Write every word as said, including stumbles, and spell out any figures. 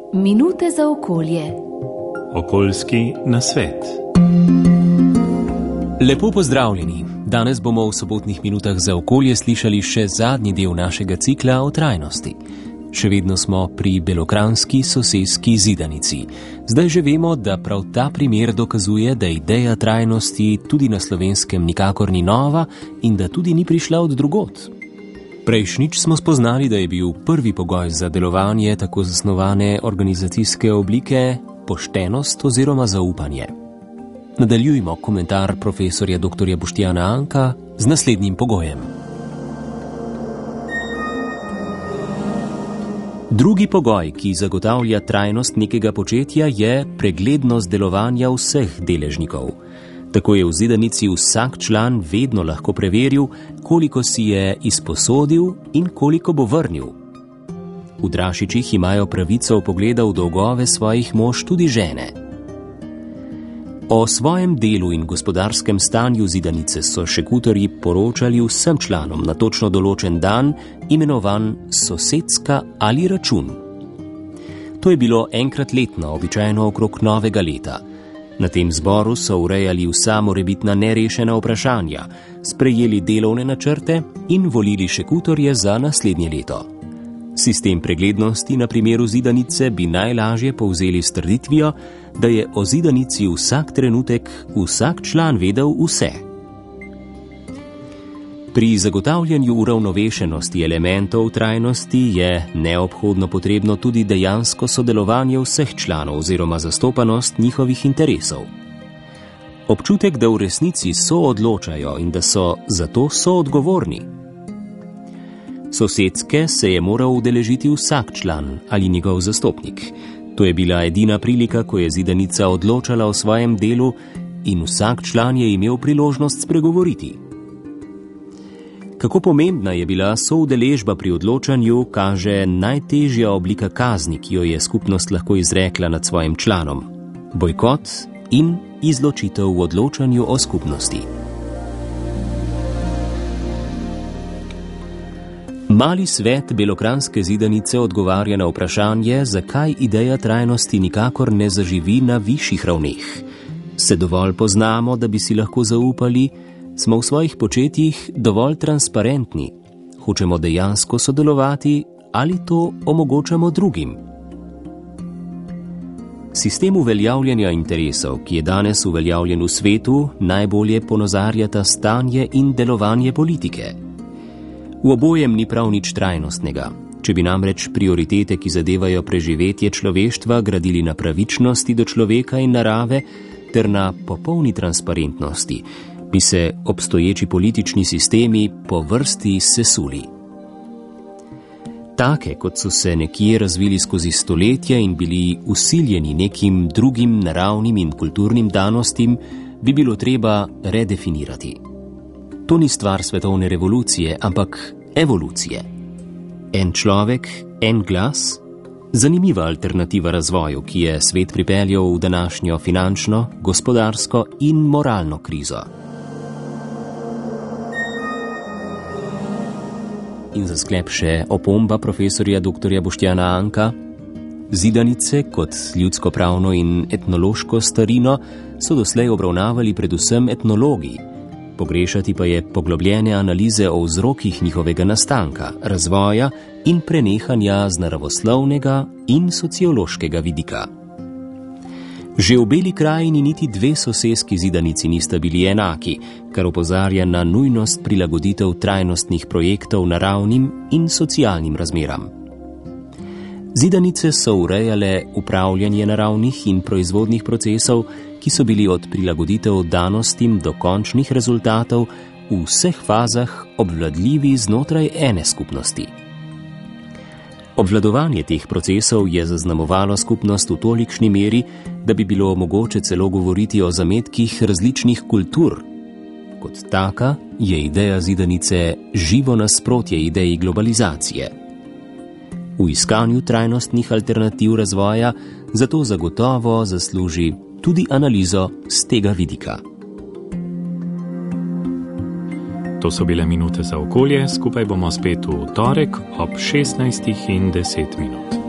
Minute za okolje. Okoljski nasvet. Lepo pozdravljeni. Danes bomo v sobotnih minutah za okolje slišali še zadnji del našega cikla o trajnosti. Še vedno smo pri belokranjski soseski Zidanici. Zdaj že vemo, da prav ta primer dokazuje, da ideja trajnosti tudi na Slovenskem nikakor ni nova in da tudi ni prišla od drugod. Prejšnjič smo spoznali, da je bil prvi pogoj za delovanje tako zasnovane organizacijske oblike poštenost oziroma zaupanje. Nadaljujmo komentar profesorja doktorja Boštjana Anka z naslednjim pogojem. Drugi pogoj, ki zagotavlja trajnost nekega početja, je preglednost delovanja vseh deležnikov. Tako je v Zidanici vsak član vedno lahko preveril, koliko si je izposodil in koliko bo vrnil. V Drašičih imajo pravico vpogleda v dolgove svojih mož tudi žene. O svojem delu in gospodarskem stanju Zidanice so šekutorji poročali vsem članom na točno določen dan, imenovan sosedska ali račun. To je bilo enkrat letno, običajno okrog novega leta. Na tem zboru so urejali vsa morebitna nerešena vprašanja, sprejeli delovne načrte in volili šekutorje za naslednje leto. Sistem preglednosti na primeru Zidanice bi najlažje povzeli s trditvijo, da je o Zidanici vsak trenutek vsak član vedel vse. Pri zagotavljanju uravnovešenosti elementov trajnosti je neobhodno potrebno tudi dejansko sodelovanje vseh članov oziroma zastopanost njihovih interesov. Občutek, da v resnici soodločajo in da so zato soodgovorni. Sosedske se je moral udeležiti vsak član ali njegov zastopnik. To je bila edina prilika, ko je Zidanica odločala o svojem delu in vsak član je imel priložnost spregovoriti. Kako pomembna je bila soudeležba pri odločanju, kaže najtežja oblika kazni, ki jo je skupnost lahko izrekla nad svojim članom. Bojkot in izločitev v odločanju o skupnosti. Mali svet belokranjske Zidanice odgovarja na vprašanje, zakaj ideja trajnosti nikakor ne zaživi na višjih ravneh. Se dovolj poznamo, da bi si lahko zaupali, smo v svojih početjih dovolj transparentni, hočemo dejansko sodelovati ali to omogočamo drugim. Sistem uveljavljanja interesov, ki je danes uveljavljen v svetu, najbolje ponazarjata stanje in delovanje politike. V obojem ni prav nič trajnostnega. Če bi namreč prioritete, ki zadevajo preživetje človeštva, gradili na pravičnosti do človeka in narave ter na popolni transparentnosti, bi se obstoječi politični sistemi po vrsti sesuli. Take, kot so se nekje razvili skozi stoletja in bili usiljeni nekim drugim naravnim in kulturnim danostim, bi bilo treba redefinirati. To ni stvar svetovne revolucije, ampak evolucije. En človek, en glas, zanimiva alternativa razvoju, ki je svet pripeljal v današnjo finančno, gospodarsko in moralno krizo. In za sklep še opomba profesorja doktorja Boštjana Anka. Zidanice kot ljudsko-pravno in etnološko starino so doslej obravnavali predvsem etnologi. Pogrešati pa je poglobljene analize o vzrokih njihovega nastanka, razvoja in prenehanja z naravoslovnega in sociološkega vidika. Že v Beli krajini niti dve soseski Zidanici nista bili enaki, kar opozarja na nujnost prilagoditev trajnostnih projektov naravnim in socialnim razmeram. Zidanice so urejale upravljanje naravnih in proizvodnih procesov, ki so bili od prilagoditev danostim do končnih rezultatov v vseh fazah obvladljivi znotraj ene skupnosti. Obvladovanje teh procesov je zaznamovalo skupnost v tolikšni meri, da bi bilo mogoče celo govoriti o zametkih različnih kultur. Kot taka je ideja Zidanice živo nasprotje ideji globalizacije. V iskanju trajnostnih alternativ razvoja zato zagotovo zasluži tudi analizo z tega vidika. To so bile minute za okolje, skupaj bomo spet v torek ob šestnajstih in deset minut.